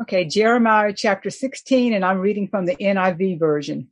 Okay, Jeremiah chapter 16, and I'm reading from the NIV version.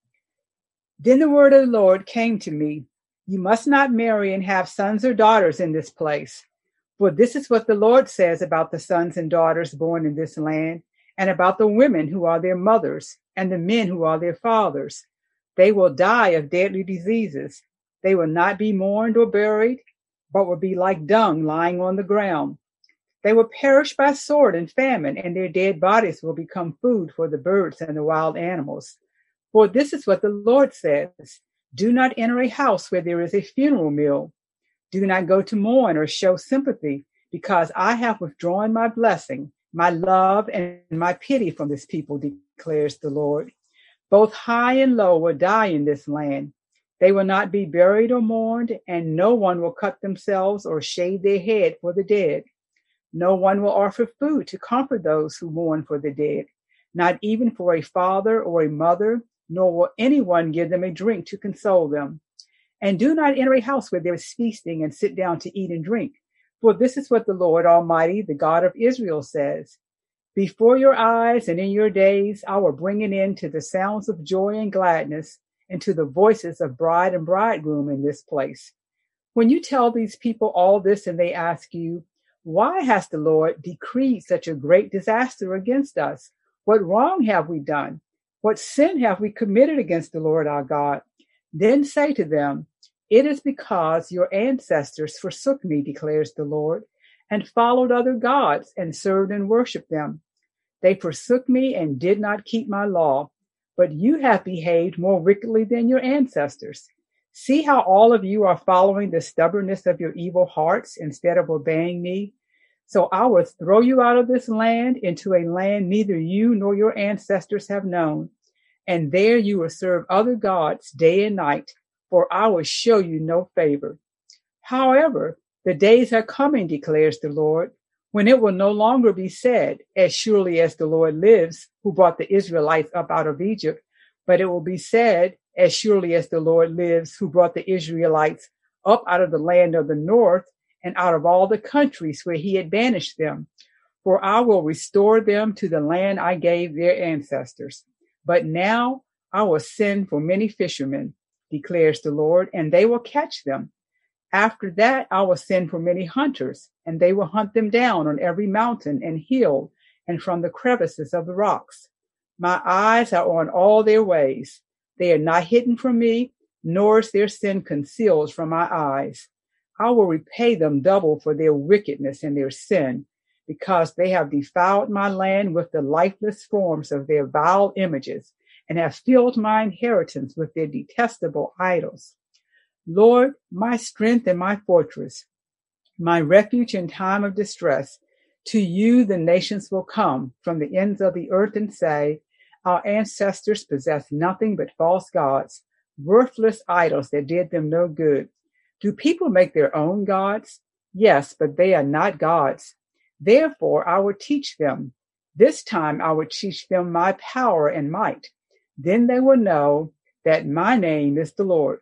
Then the word of the Lord came to me. You must not marry and have sons or daughters in this place. For this is what the Lord says about the sons and daughters born in this land, and about the women who are their mothers, and the men who are their fathers. They will die of deadly diseases. They will not be mourned or buried, but will be like dung lying on the ground. They will perish by sword and famine, and their dead bodies will become food for the birds and the wild animals. For this is what the Lord says: do not enter a house where there is a funeral meal. Do not go to mourn or show sympathy, because I have withdrawn my blessing, my love, and my pity from this people, declares the Lord. Both high and low will die in this land. They will not be buried or mourned, and no one will cut themselves or shave their head for the dead. No one will offer food to comfort those who mourn for the dead, not even for a father or a mother, nor will anyone give them a drink to console them. And do not enter a house where there is feasting and sit down to eat and drink, for this is what the Lord Almighty, the God of Israel, says. Before your eyes and in your days, I will bring an end to the sounds of joy and gladness, and to the voices of bride and bridegroom in this place. When you tell these people all this and they ask you, why has the Lord decreed such a great disaster against us? What wrong have we done? What sin have we committed against the Lord our God? Then say to them, it is because your ancestors forsook me, declares the Lord, and followed other gods and served and worshiped them. They forsook me and did not keep my law, but you have behaved more wickedly than your ancestors. See how all of you are following the stubbornness of your evil hearts instead of obeying me. So I will throw you out of this land into a land neither you nor your ancestors have known. And there you will serve other gods day and night, for I will show you no favor. However, the days are coming, declares the Lord, when it will no longer be said, as surely as the Lord lives, who brought the Israelites up out of Egypt, but it will be said, as surely as the Lord lives, who brought the Israelites up out of the land of the north and out of all the countries where he had banished them. For I will restore them to the land I gave their ancestors. But now I will send for many fishermen, declares the Lord, and they will catch them. After that, I will send for many hunters, and they will hunt them down on every mountain and hill and from the crevices of the rocks. My eyes are on all their ways. They are not hidden from me, nor is their sin concealed from my eyes. I will repay them double for their wickedness and their sin, because they have defiled my land with the lifeless forms of their vile images, and have filled my inheritance with their detestable idols. Lord, my strength and my fortress, my refuge in time of distress, to you the nations will come from the ends of the earth and say, our ancestors possessed nothing but false gods, worthless idols that did them no good. Do people make their own gods? Yes, but they are not gods. Therefore, I will teach them. This time I will teach them my power and might. Then they will know that my name is the Lord.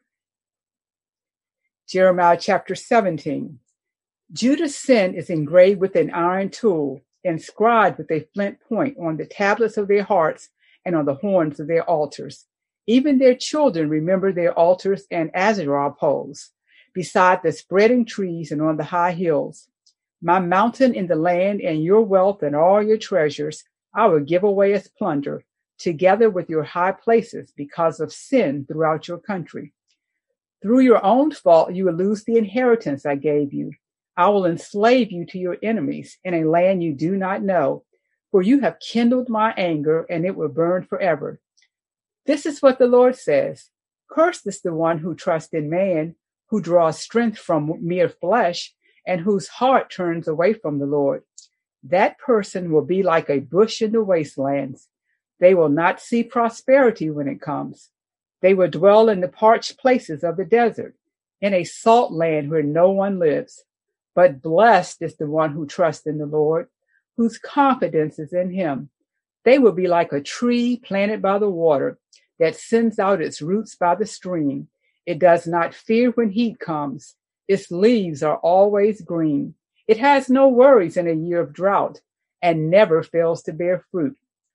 Jeremiah chapter 17. Judah's sin is engraved with an iron tool, inscribed with a flint point on the tablets of their hearts and on the horns of their altars. Even their children remember their altars and Asherah poles, beside the spreading trees and on the high hills. My mountain in the land and your wealth and all your treasures I will give away as plunder, together with your high places, because of sin throughout your country. Through your own fault you will lose the inheritance I gave you. I will enslave you to your enemies in a land you do not know, for you have kindled my anger, and it will burn forever. This is what the Lord says. Cursed is the one who trusts in man, who draws strength from mere flesh, and whose heart turns away from the Lord. That person will be like a bush in the wastelands. They will not see prosperity when it comes. They will dwell in the parched places of the desert, in a salt land where no one lives. But blessed is the one who trusts in the Lord, whose confidence is in him. They will be like a tree planted by the water that sends out its roots by the stream. It does not fear when heat comes. Its leaves are always green. It has no worries in a year of drought, and never fails to bear fruit.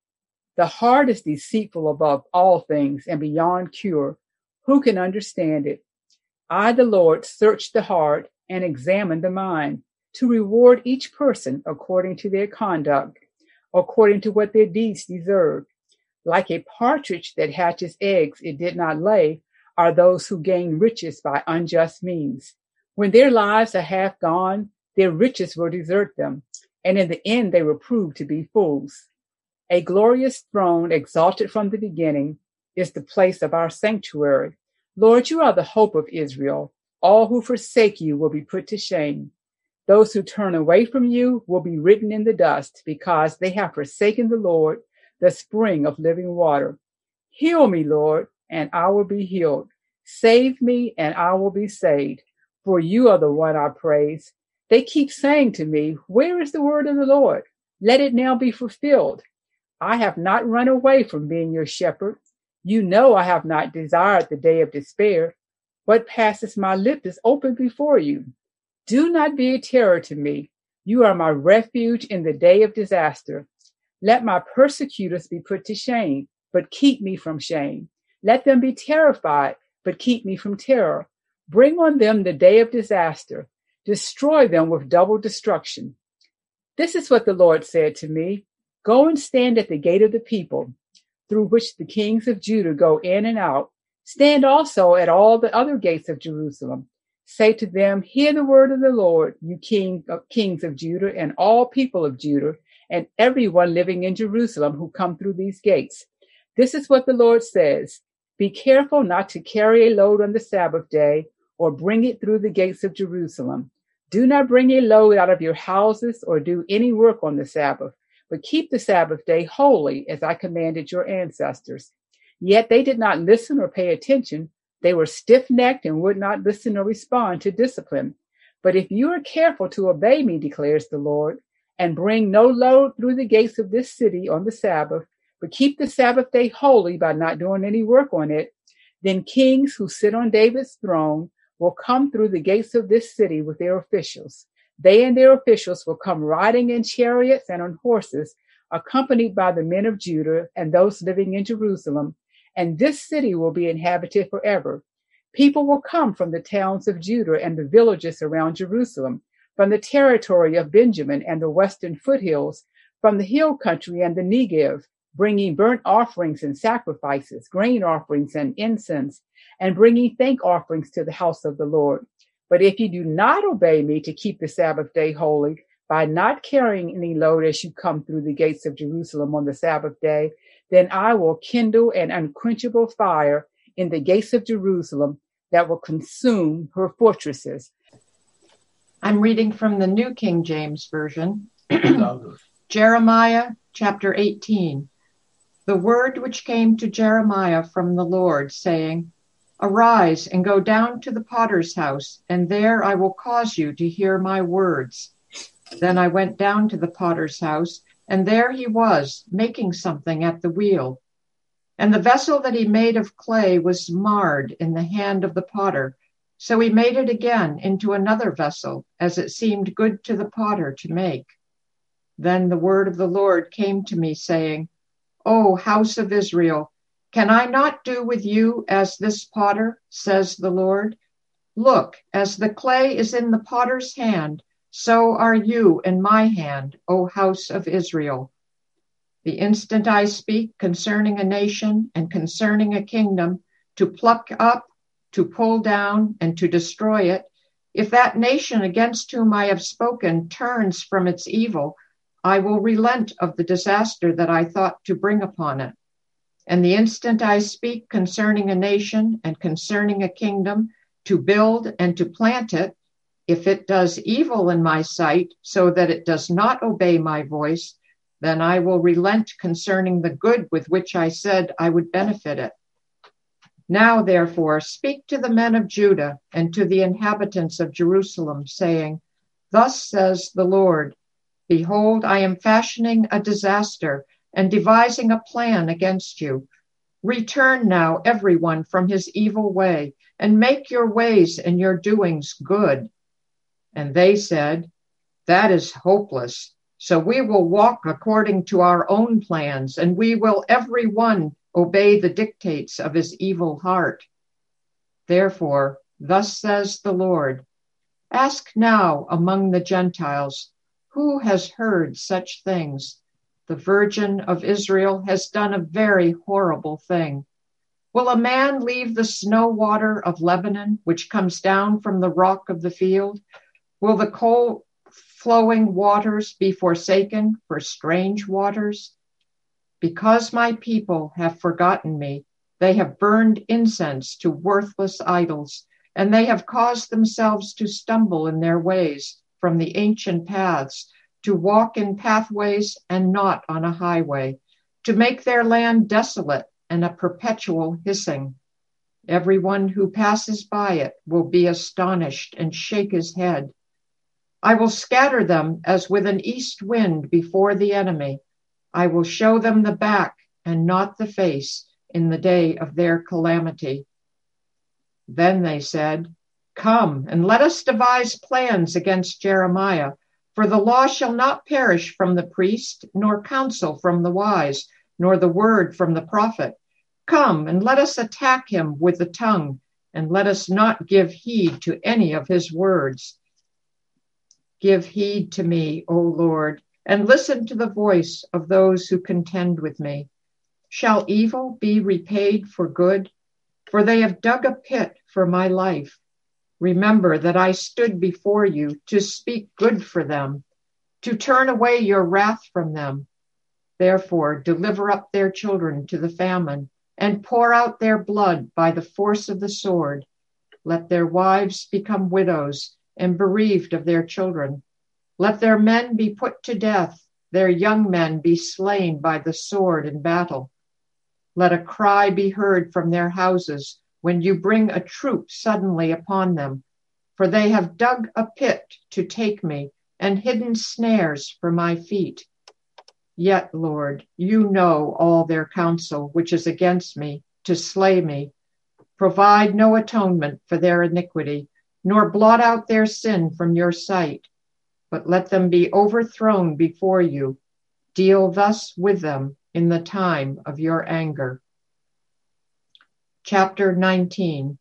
The heart is deceitful above all things and beyond cure. Who can understand it? I, the Lord, search the heart and examine the mind, to reward each person according to their conduct, according to what their deeds deserve. Like a partridge that hatches eggs it did not lay, are those who gain riches by unjust means. When their lives are half gone, their riches will desert them, and in the end they will prove to be fools. A glorious throne, exalted from the beginning, is the place of our sanctuary. Lord, you are the hope of Israel. All who forsake you will be put to shame. Those who turn away from you will be written in the dust, because they have forsaken the Lord, the spring of living water. Heal me, Lord, and I will be healed. Save me, and I will be saved. For you are the one I praise. They keep saying to me, where is the word of the Lord? Let it now be fulfilled. I have not run away from being your shepherd. You know I have not desired the day of despair. What passes my lips is open before you. Do not be a terror to me. You are my refuge in the day of disaster. Let my persecutors be put to shame, but keep me from shame. Let them be terrified, but keep me from terror. Bring on them the day of disaster. Destroy them with double destruction. This is what the Lord said to me. Go and stand at the gate of the people, through which the kings of Judah go in and out. Stand also at all the other gates of Jerusalem. Say to them, hear the word of the Lord, you kings of Judah and all people of Judah, and everyone living in Jerusalem who come through these gates. This is what the Lord says. Be careful not to carry a load on the Sabbath day or bring it through the gates of Jerusalem. Do not bring a load out of your houses or do any work on the Sabbath, but keep the Sabbath day holy as I commanded your ancestors. Yet they did not listen or pay attention. They were stiff-necked and would not listen or respond to discipline. But if you are careful to obey me, declares the Lord, and bring no load through the gates of this city on the Sabbath, but keep the Sabbath day holy by not doing any work on it, then kings who sit on David's throne will come through the gates of this city with their officials. They and their officials will come riding in chariots and on horses, accompanied by the men of Judah and those living in Jerusalem, and this city will be inhabited forever. People will come from the towns of Judah and the villages around Jerusalem, from the territory of Benjamin and the western foothills, from the hill country and the Negev, bringing burnt offerings and sacrifices, grain offerings and incense, and bringing thank offerings to the house of the Lord. But if you do not obey me to keep the Sabbath day holy, by not carrying any load as you come through the gates of Jerusalem on the Sabbath day, then I will kindle an unquenchable fire in the gates of Jerusalem that will consume her fortresses. I'm reading from the New King James Version. Jeremiah chapter 18. The word which came to Jeremiah from the Lord, saying, Arise and go down to the potter's house, and there I will cause you to hear my words. Then I went down to the potter's house, and there he was, making something at the wheel. And the vessel that he made of clay was marred in the hand of the potter. So he made it again into another vessel, as it seemed good to the potter to make. Then the word of the Lord came to me, saying, O house of Israel, can I not do with you as this potter, says the Lord? Look, as the clay is in the potter's hand, so are you in my hand, O house of Israel. The instant I speak concerning a nation and concerning a kingdom, to pluck up, to pull down, and to destroy it, if that nation against whom I have spoken turns from its evil, I will relent of the disaster that I thought to bring upon it. And the instant I speak concerning a nation and concerning a kingdom, to build and to plant it, if it does evil in my sight, so that it does not obey my voice, then I will relent concerning the good with which I said I would benefit it. Now, therefore, speak to the men of Judah and to the inhabitants of Jerusalem, saying, Thus says the Lord, Behold, I am fashioning a disaster and devising a plan against you. Return now, everyone, from his evil way, and make your ways and your doings good. And they said, That is hopeless. So we will walk according to our own plans, and we will every one obey the dictates of his evil heart. Therefore, thus says the Lord, ask now among the Gentiles, who has heard such things? The Virgin of Israel has done a very horrible thing. Will a man leave the snow water of Lebanon, which comes down from the rock of the field? Will the cold flowing waters be forsaken for strange waters? Because my people have forgotten me, they have burned incense to worthless idols, and they have caused themselves to stumble in their ways from the ancient paths, to walk in pathways and not on a highway, to make their land desolate and a perpetual hissing. Everyone who passes by it will be astonished and shake his head. I will scatter them as with an east wind before the enemy. I will show them the back and not the face in the day of their calamity. Then they said, come and let us devise plans against Jeremiah, for the law shall not perish from the priest, nor counsel from the wise, nor the word from the prophet. Come and let us attack him with the tongue, and let us not give heed to any of his words. Give heed to me, O Lord, and listen to the voice of those who contend with me. Shall evil be repaid for good? For they have dug a pit for my life. Remember that I stood before you to speak good for them, to turn away your wrath from them. Therefore, deliver up their children to the famine, and pour out their blood by the force of the sword. Let their wives become widows and bereaved of their children. Let their men be put to death, their young men be slain by the sword in battle. Let a cry be heard from their houses when you bring a troop suddenly upon them, for they have dug a pit to take me and hidden snares for my feet. Yet, Lord, you know all their counsel, which is against me, to slay me. Provide no atonement for their iniquity, nor blot out their sin from your sight, but let them be overthrown before you. Deal thus with them in the time of your anger. Chapter 19.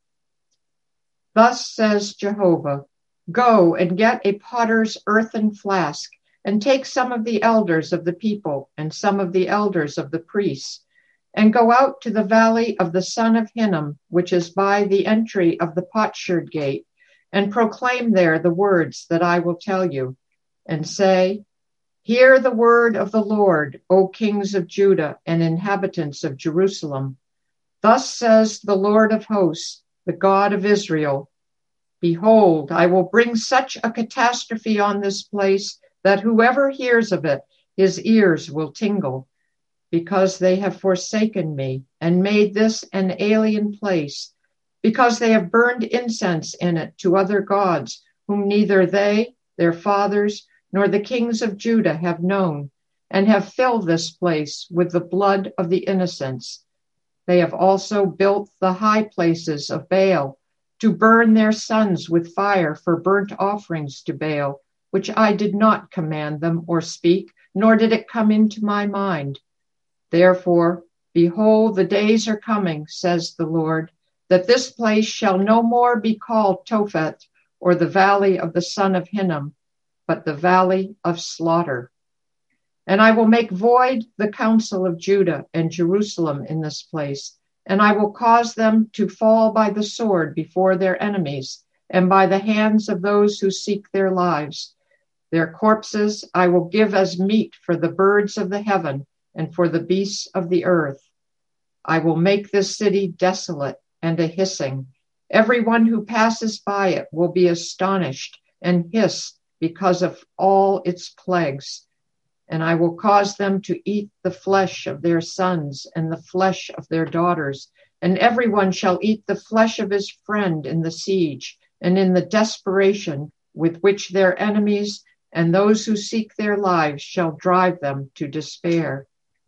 Thus says Jehovah, go and get a potter's earthen flask, and take some of the elders of the people and some of the elders of the priests, and go out to the valley of the son of Hinnom, which is by the entry of the potsherd gate, and proclaim there the words that I will tell you, and say, hear the word of the Lord, O kings of Judah and inhabitants of Jerusalem. Thus says the Lord of hosts, the God of Israel, behold, I will bring such a catastrophe on this place that whoever hears of it, his ears will tingle, because they have forsaken me and made this an alien place, because they have burned incense in it to other gods, whom neither they, their fathers, nor the kings of Judah have known, and have filled this place with the blood of the innocents. They have also built the high places of Baal, to burn their sons with fire for burnt offerings to Baal, which I did not command them or speak, nor did it come into my mind. Therefore, behold, the days are coming, says the Lord, that this place shall no more be called Tophet, or the valley of the son of Hinnom, but the valley of slaughter. And I will make void the counsel of Judah and Jerusalem in this place, and I will cause them to fall by the sword before their enemies, and by the hands of those who seek their lives. Their corpses I will give as meat for the birds of the heaven and for the beasts of the earth. I will make this city desolate and a hissing. Everyone who passes by it will be astonished and hiss because of all its plagues. And I will cause them to eat the flesh of their sons and the flesh of their daughters, and everyone shall eat the flesh of his friend in the siege and in the desperation with which their enemies and those who seek their lives shall drive them to despair.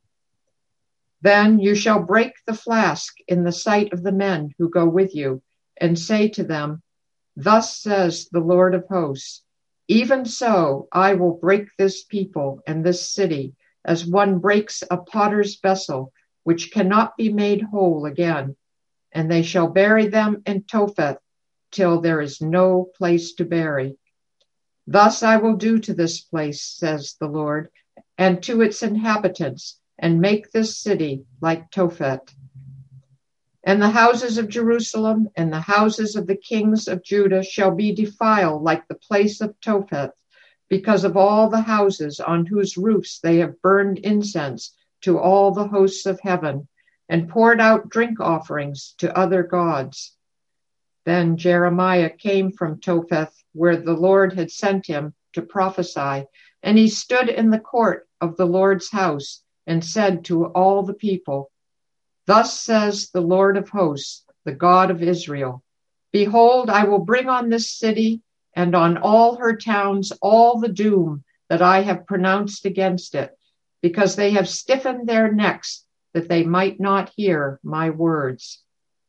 Then you shall break the flask in the sight of the men who go with you, and say to them, thus says the Lord of hosts, Even so, I will break this people and this city as one breaks a potter's vessel, which cannot be made whole again. And they shall bury them in Topheth till there is no place to bury. Thus I will do to this place, says the Lord, and to its inhabitants, and make this city like Topheth. And the houses of Jerusalem and the houses of the kings of Judah shall be defiled like the place of Topheth, because of all the houses on whose roofs they have burned incense to all the hosts of heaven, and poured out drink offerings to other gods. Then Jeremiah came from Topheth, where the Lord had sent him to prophesy, and he stood in the court of the Lord's house and said to all the people, Thus says the Lord of hosts, the God of Israel, Behold, I will bring on this city and on all her towns all the doom that I have pronounced against it, because they have stiffened their necks that they might not hear my words.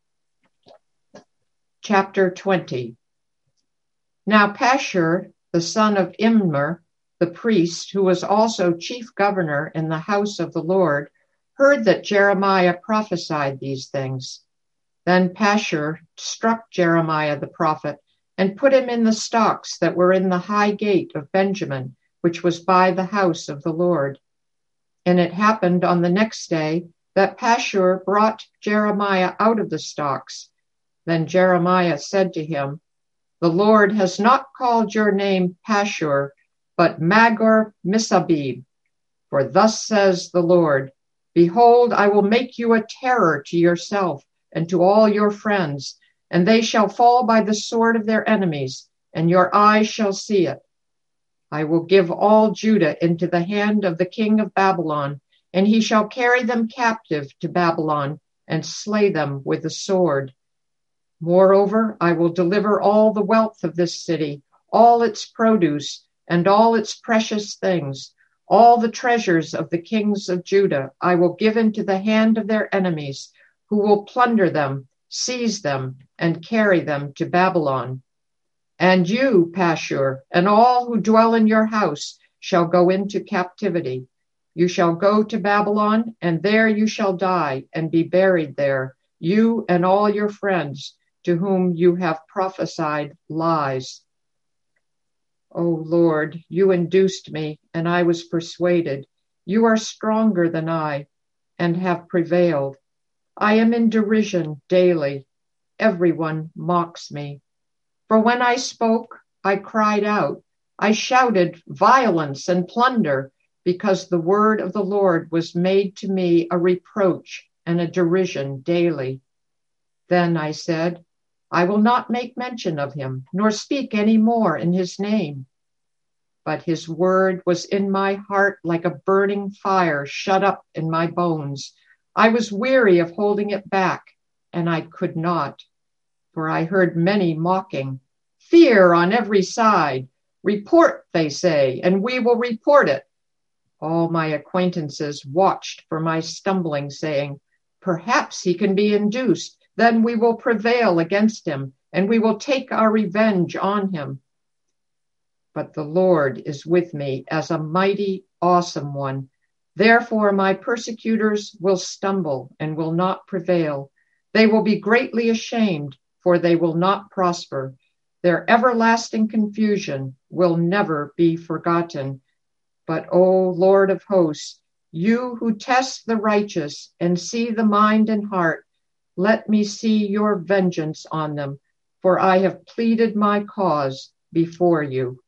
Chapter 20. Now Pashur, the son of Immer, the priest, who was also chief governor in the house of the Lord, heard that Jeremiah prophesied these things. Then Pashur struck Jeremiah the prophet and put him in the stocks that were in the high gate of Benjamin, which was by the house of the Lord. And it happened on the next day that Pashur brought Jeremiah out of the stocks. Then Jeremiah said to him, The Lord has not called your name Pashur, but Magor-Missabib. For thus says the Lord, Behold, I will make you a terror to yourself and to all your friends, and they shall fall by the sword of their enemies, and your eyes shall see it. I will give all Judah into the hand of the king of Babylon, and he shall carry them captive to Babylon and slay them with the sword. Moreover, I will deliver all the wealth of this city, all its produce, and all its precious things. All the treasures of the kings of Judah I will give into the hand of their enemies, who will plunder them, seize them, and carry them to Babylon. And you, Pashur, and all who dwell in your house shall go into captivity. You shall go to Babylon, and there you shall die and be buried there, you and all your friends, to whom you have prophesied lies. O Lord, you induced me, and I was persuaded. You are stronger than I, and have prevailed. I am in derision daily. Everyone mocks me. For when I spoke, I cried out. I shouted violence and plunder, because the word of the Lord was made to me a reproach and a derision daily. Then I said, I will not make mention of him, nor speak any more in his name. But his word was in my heart like a burning fire shut up in my bones. I was weary of holding it back, and I could not. For I heard many mocking. Fear on every side. Report, they say, and we will report it. All my acquaintances watched for my stumbling, saying, Perhaps he can be induced. Then we will prevail against him, and we will take our revenge on him. But the Lord is with me as a mighty, awesome one. Therefore my persecutors will stumble and will not prevail. They will be greatly ashamed, for they will not prosper. Their everlasting confusion will never be forgotten. But, O Lord of hosts, you who test the righteous and see the mind and heart, let me see your vengeance on them, for I have pleaded my cause before you.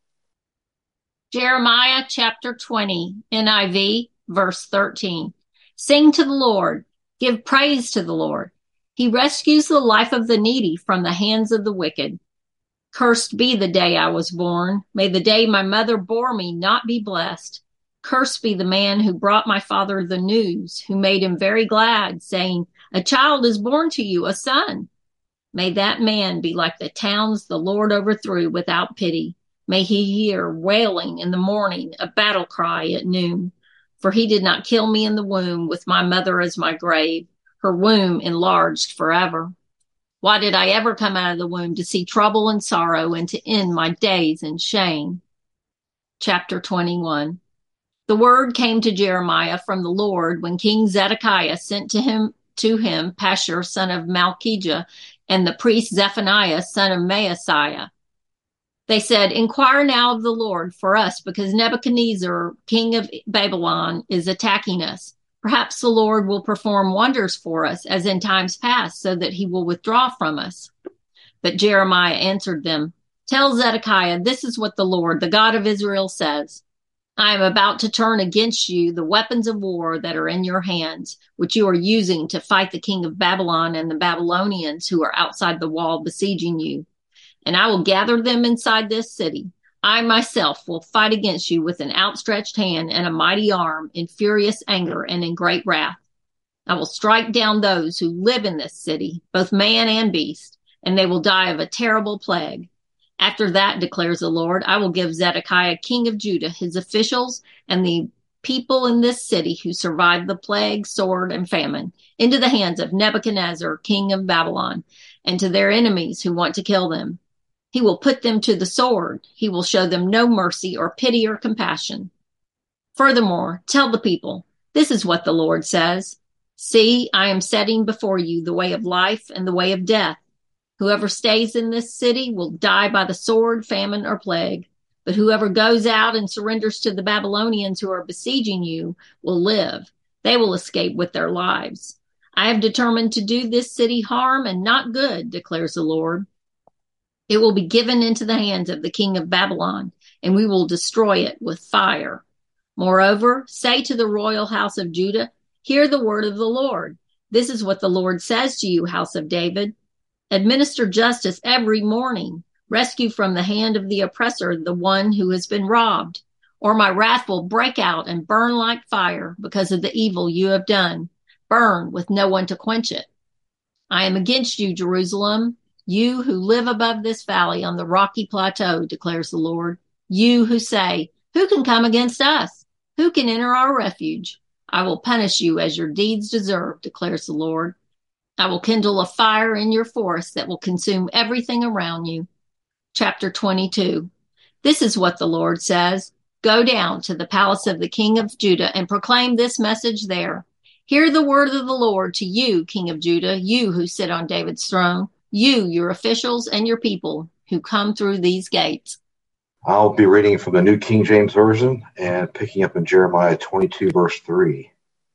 Jeremiah chapter 20, NIV, verse 13. Sing to the Lord, give praise to the Lord. He rescues the life of the needy from the hands of the wicked. Cursed be the day I was born. May the day my mother bore me not be blessed. Cursed be the man who brought my father the news, who made him very glad, saying, A child is born to you, a son. May that man be like the towns the Lord overthrew without pity. May he hear wailing in the morning, a battle cry at noon. For he did not kill me in the womb, with my mother as my grave, her womb enlarged forever. Why did I ever come out of the womb to see trouble and sorrow and to end my days in shame? Chapter 21. The word came to Jeremiah from the Lord when King Zedekiah sent to him Pashur, son of Malchijah, and the priest Zephaniah, son of Maaseiah. They said, "Inquire now of the Lord for us, because Nebuchadnezzar, king of Babylon, is attacking us. Perhaps the Lord will perform wonders for us, as in times past, so that he will withdraw from us." But Jeremiah answered them, "Tell Zedekiah, this is what the Lord, the God of Israel, says. I am about to turn against you the weapons of war that are in your hands, which you are using to fight the king of Babylon and the Babylonians who are outside the wall besieging you. And I will gather them inside this city. I myself will fight against you with an outstretched hand and a mighty arm, in furious anger and in great wrath. I will strike down those who live in this city, both man and beast, and they will die of a terrible plague. After that, declares the Lord, I will give Zedekiah, king of Judah, his officials, and the people in this city who survived the plague, sword, and famine, into the hands of Nebuchadnezzar, king of Babylon, and to their enemies who want to kill them. He will put them to the sword. He will show them no mercy or pity or compassion. Furthermore, tell the people, this is what the Lord says. See, I am setting before you the way of life and the way of death. Whoever stays in this city will die by the sword, famine, or plague. But whoever goes out and surrenders to the Babylonians who are besieging you will live. They will escape with their lives. I have determined to do this city harm and not good, declares the Lord. It will be given into the hands of the king of Babylon, and we will destroy it with fire. Moreover, say to the royal house of Judah, hear the word of the Lord. This is what the Lord says to you, house of David. Administer justice every morning. Rescue from the hand of the oppressor the one who has been robbed. Or my wrath will break out and burn like fire because of the evil you have done. Burn with no one to quench it. I am against you, Jerusalem. You who live above this valley on the rocky plateau, declares the Lord. You who say, who can come against us? Who can enter our refuge? I will punish you as your deeds deserve, declares the Lord. I will kindle a fire in your forest that will consume everything around you. Chapter 22. This is what the Lord says. Go down to the palace of the king of Judah and proclaim this message there. Hear the word of the Lord to you, king of Judah, you who sit on David's throne. You, your officials, and your people who come through these gates. I'll be reading from the New King James Version and picking up in Jeremiah 22, verse 3.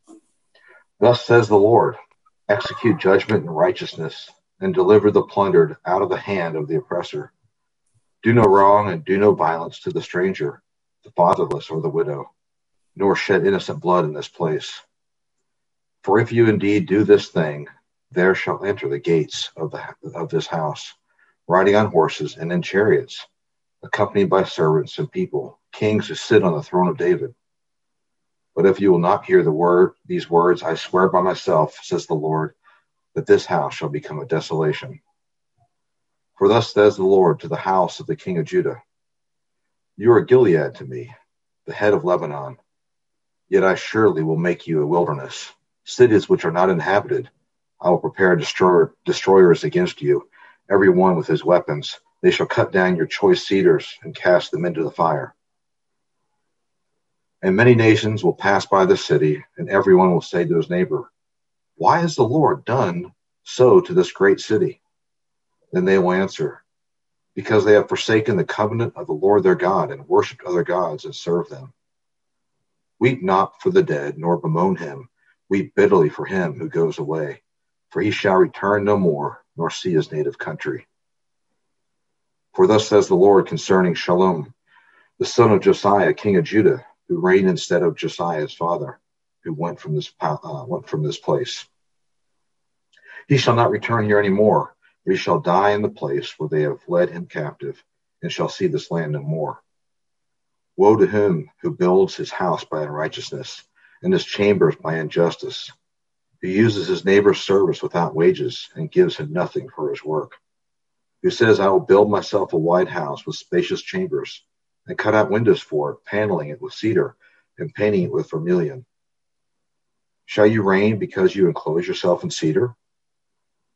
Thus says the Lord, execute judgment and righteousness, and deliver the plundered out of the hand of the oppressor. Do no wrong and do no violence to the stranger, the fatherless, or the widow, nor shed innocent blood in this place. For if you indeed do this thing, there shall enter the gates of this house, riding on horses and in chariots, accompanied by servants and people, kings who sit on the throne of David. But if you will not hear these words, I swear by myself, says the Lord, that this house shall become a desolation. For thus says the Lord to the house of the king of Judah, you are Gilead to me, the head of Lebanon. Yet I surely will make you a wilderness, cities which are not inhabited. I will prepare destroyers against you, every one with his weapons. They shall cut down your choice cedars and cast them into the fire. And many nations will pass by the city, and everyone will say to his neighbor, why has the Lord done so to this great city? Then they will answer, because they have forsaken the covenant of the Lord their God and worshipped other gods and served them. Weep not for the dead, nor bemoan him. Weep bitterly for him who goes away, for he shall return no more, nor see his native country. For thus says the Lord concerning Shallum, the son of Josiah, king of Judah, who reigned instead of Josiah his father, who went from this place. He shall not return here any more, but he shall die in the place where they have led him captive, and shall see this land no more. Woe to him who builds his house by unrighteousness, and his chambers by injustice, who uses his neighbor's service without wages, and gives him nothing for his work, who says, I will build myself a wide house with spacious chambers, and cut out windows for it, paneling it with cedar, and painting it with vermilion. Shall you reign because you enclose yourself in cedar?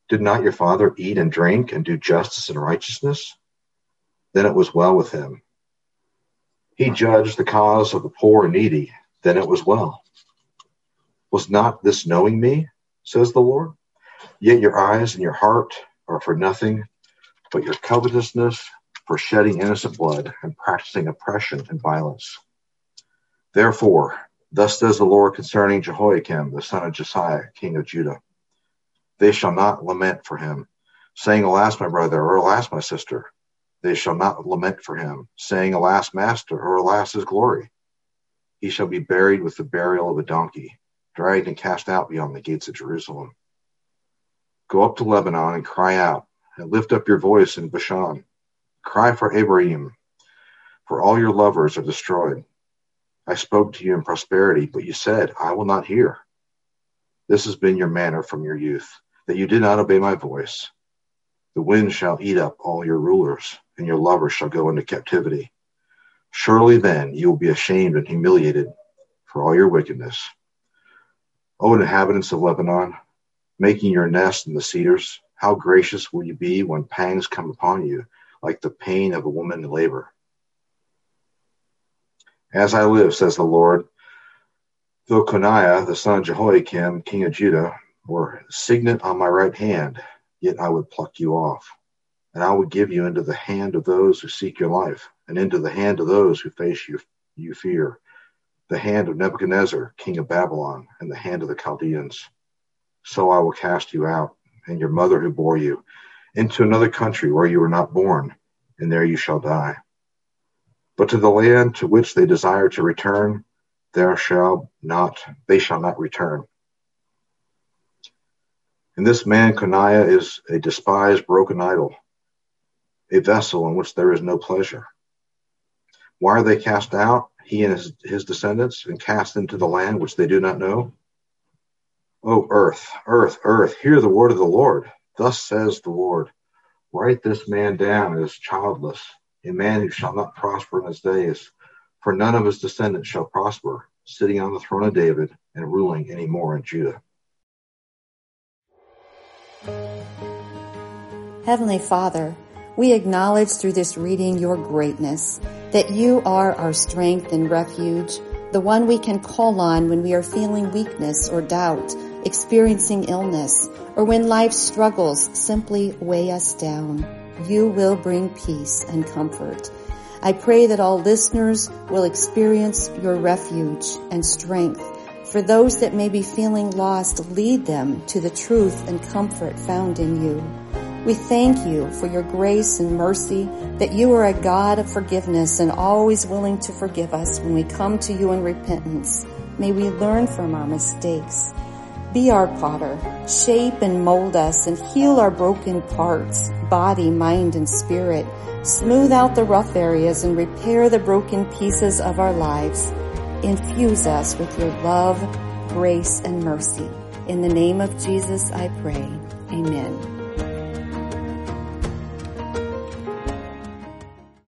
Did not your father eat and drink and do justice and righteousness? Then it was well with him. He judged the cause of the poor and needy. Then it was well. Was not this knowing me, says the Lord? Yet your eyes and your heart are for nothing, but your covetousness for shedding innocent blood and practicing oppression and violence. Therefore, thus says the Lord concerning Jehoiakim, the son of Josiah, king of Judah. They shall not lament for him, saying, Alas, my brother, or alas, my sister. They shall not lament for him, saying, Alas, master, or alas, his glory. He shall be buried with the burial of a donkey, dragged and cast out beyond the gates of Jerusalem. Go up to Lebanon and cry out, and lift up your voice in Bashan. Cry for Abraham, for all your lovers are destroyed. I spoke to you in prosperity, but you said, I will not hear. This has been your manner from your youth, that you did not obey my voice. The wind shall eat up all your rulers, and your lovers shall go into captivity. Surely then you will be ashamed and humiliated for all your wickedness. O inhabitants of Lebanon, making your nest in the cedars, how gracious will you be when pangs come upon you, like the pain of a woman in labor? As I live, says the Lord, though Coniah, the son of Jehoiakim, king of Judah, were signet on my right hand, yet I would pluck you off, and I would give you into the hand of those who seek your life, and into the hand of those who face you fear, the hand of Nebuchadnezzar, king of Babylon, and the hand of the Chaldeans. So I will cast you out, and your mother who bore you, into another country where you were not born, and there you shall die. But to the land to which they desire to return, they shall not return. And this man Coniah is a despised, broken idol, a vessel in which there is no pleasure. Why are they cast out, he and his descendants, and cast into the land which they do not know? O earth, earth, earth, hear the word of the Lord. Thus says the Lord, write this man down as childless, a man who shall not prosper in his days, for none of his descendants shall prosper, sitting on the throne of David and ruling any more in Judah. Heavenly Father, we acknowledge through this reading your greatness, that you are our strength and refuge, the one we can call on when we are feeling weakness or doubt, experiencing illness, or when life's struggles simply weigh us down. You will bring peace and comfort. I pray that all listeners will experience your refuge and strength. For those that may be feeling lost, lead them to the truth and comfort found in you. We thank you for your grace and mercy, that you are a God of forgiveness and always willing to forgive us when we come to you in repentance. May we learn from our mistakes. Be our potter, shape and mold us and heal our broken parts, body, mind, and spirit. Smooth out the rough areas and repair the broken pieces of our lives. Infuse us with your love, grace, and mercy. In the name of Jesus, I pray. Amen.